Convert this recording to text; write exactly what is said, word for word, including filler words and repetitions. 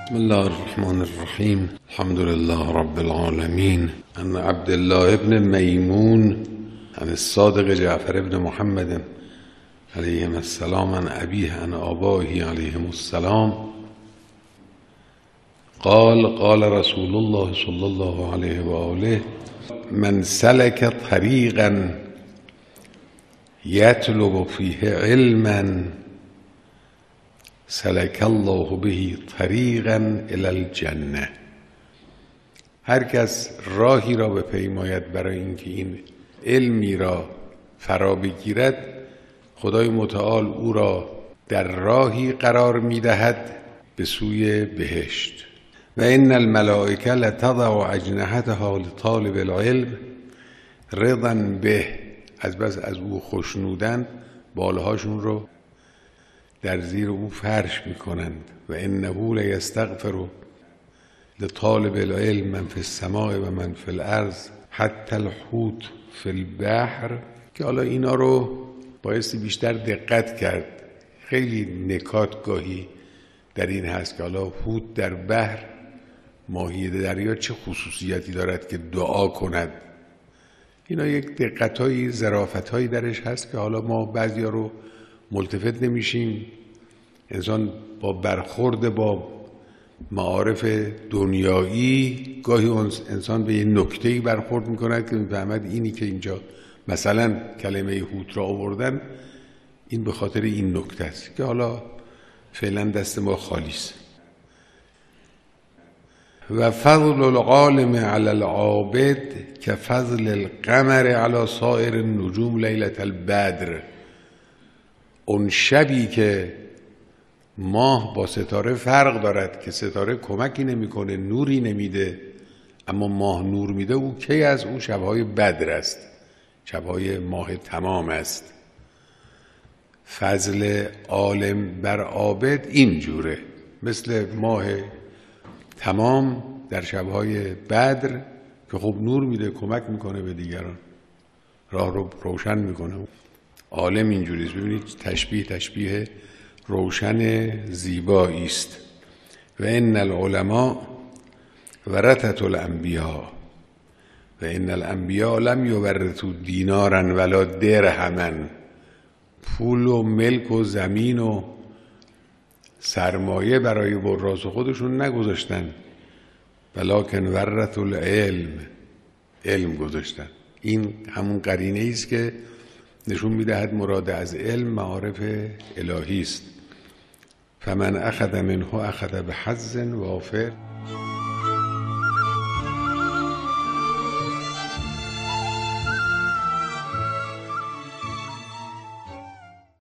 بسم الله الرحمن الرحیم. الحمد لله رب العالمین. عن عبد الله بن میمون عن الصادق جعفر بن محمد علیهم السلام عن ابیه عن آبائه علیهم السلام قال قال رسول الله صلی الله علیه و آله من سلك طریقا یطلب فیه علما سلک الله به طریقا الی الجنه. هر کس راهی را بپیماید برای اینکه این علمی را فرا بگیرد، خدای متعال او را در راهی قرار می‌دهد به سوی بهشت. و ان الملائکه لتضع اجنحتها لطالب العلم رضا به، از بس از او خوشنودن بالهاشون رو در زیر او فرش میکنند. و انه لیستغفر لطالب العلم من فی السماء و من فی الارض حتی الحوت فی البحر، که حالا اینا رو بایستی بیشتر دقت کرد. خیلی نکات گاهی در این هست که حالا حوت در بحر، ماهی دریا چه خصوصیتی دارد که دعا کند. اینا یک دقت‌هایی، ظرافت‌هایی درش هست که حالا ما بعضیا رو ملتفت نمیشیم. انسان با برخورد با معارف دنیایی گاهی انسان به یه نکته‌ای برخورد می‌کند که می‌فهمد اینی که اینجا مثلا کلمه هوت را آوردن، این به خاطر این نکته است که حالا فعلا دست ما خالی است. و فضل العالم علی العابد که فضل القمر علی سایر النجوم لیلة البدر. اون شبی که ماه با ستاره فرق دارد که ستاره کمکی نمیکنه، نوری نمیده، اما ماه نور میده، او کی از اون شبهای بدر است، شبهای ماه تمام است. فضل عالم بر عابد این جوره، مثل ماه تمام در شبهای بدر که خب نور میده، کمک میکنه به دیگران، راه رو روشن میکنه. عالم اینجوریست. ببینید تشبیه تشبیه روشن زیبایی است. و ان العلماء ورثة الانبیاء و ان الانبیاء لم یورثوا دینارا ولا درهما. پول و ملک و زمین و سرمایه برای وراث خودشون نگذاشتن، ولکن ورثوا العلم، علم گذاشتن. این همون قرینه است که نشون میدهد مراد از علم معارف الهی است. فمن اخذ منه اخذ بحظ وافر.